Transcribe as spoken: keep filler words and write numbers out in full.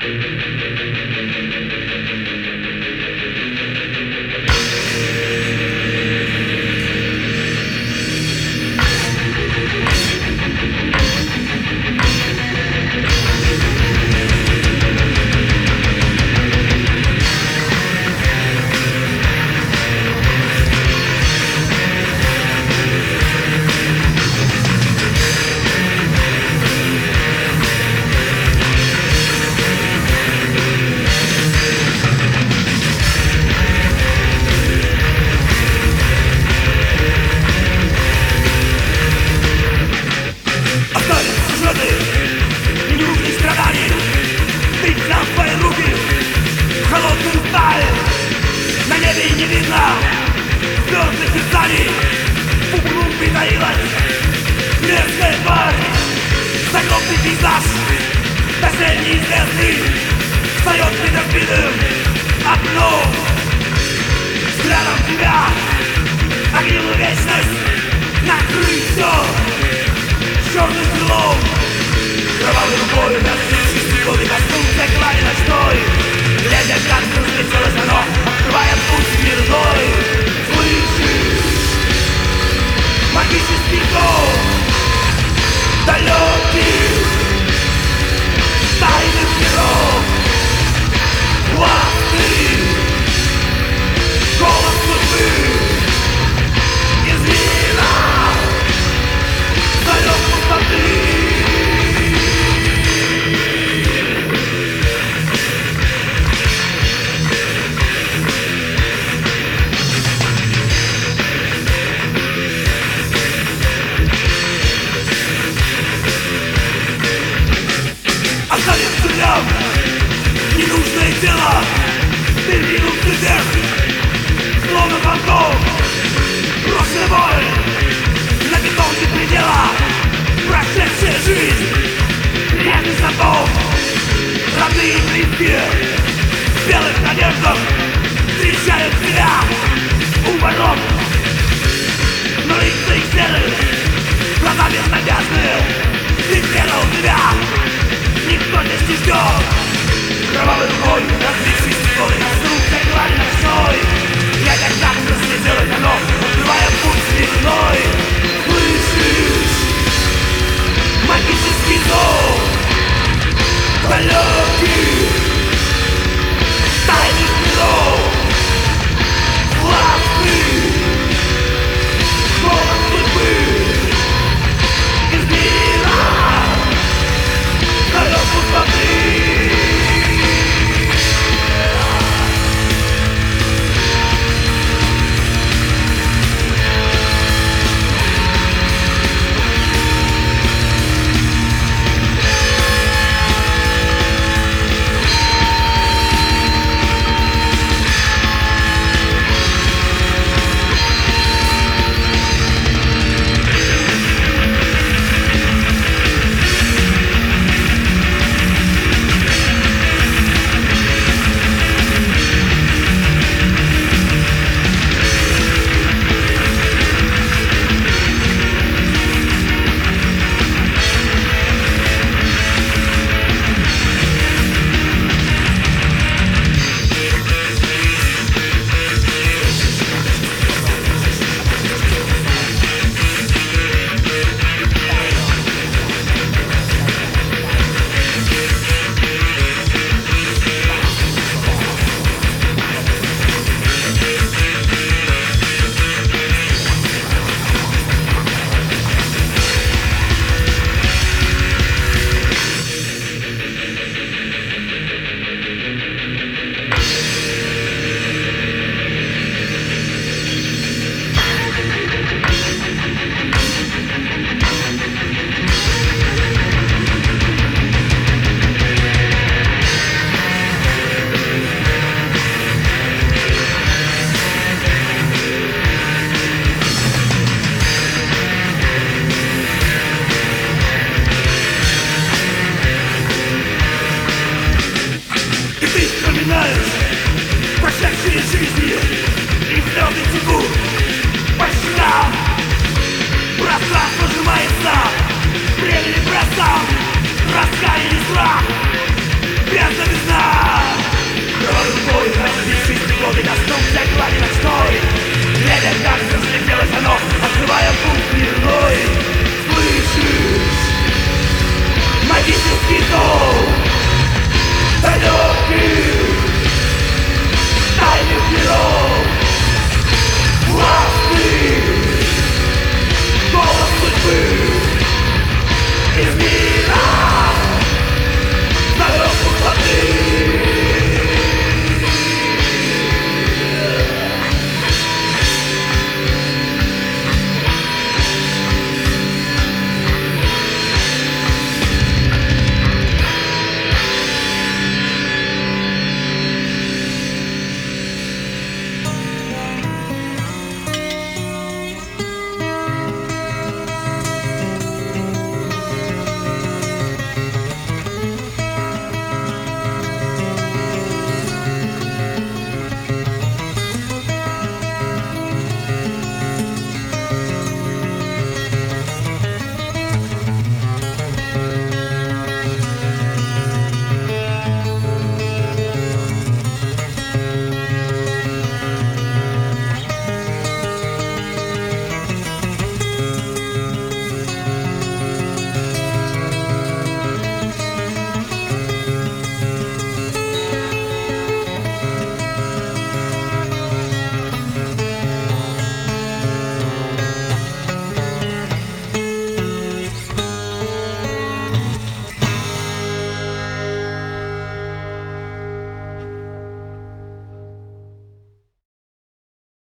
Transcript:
Не видно звездных писаний, в углу притаилась мерзкая тварь. Загробный пейзаж, доселе неизвестный, встает перед разбитым окном. Взглядом тебя огнила вечность, накрыть все черным крылом. Кровавой рукой разбившись стекло, и коснулся глади ночной. Глядя, как разлетелось оно, открывая путь мирной. Слышишь магический гол далеких тайных миров. Властный голос судьбы из мира зовет пустоты. Ненужное тело передвинулся вверх, словно фантом. Прошлая боль на бетонке предела, прошедшая жизнь, нежный садом. Родные и близкие в белых надеждах встречают себя у ворот. Но лица их серые, глаза безнадежные. Ты предал тебя, никто здесь не ждет. Кровавый рукой разбившись стекло, и коснулся глади ночной. Глядя, как разлетелось оно, открывая путь мирной. Слышишь магический зов далеких тайных миров. Властный голос судьбы из мира зовет пустоты. Прошедшие жизни и слезы текут по щекам. Пространство сжимается, времени прессом, раскаяние и страх.